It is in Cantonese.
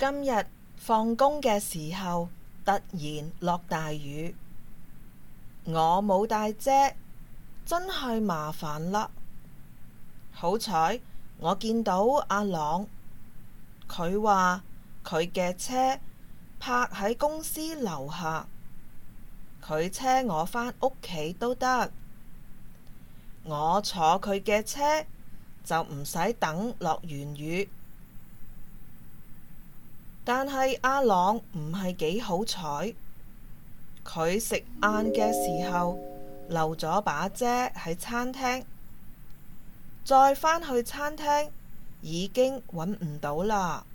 今日放工嘅時候，突然落大雨，我冇帶遮，真係麻煩啦。好彩我見到阿朗，佢話佢嘅車泊喺公司樓下，佢車我返屋企都得。我坐佢嘅車就唔使等落完雨。但係阿朗唔係幾好彩，佢食晏嘅時候漏咗把遮喺餐廳，再返去餐廳已經揾唔到啦。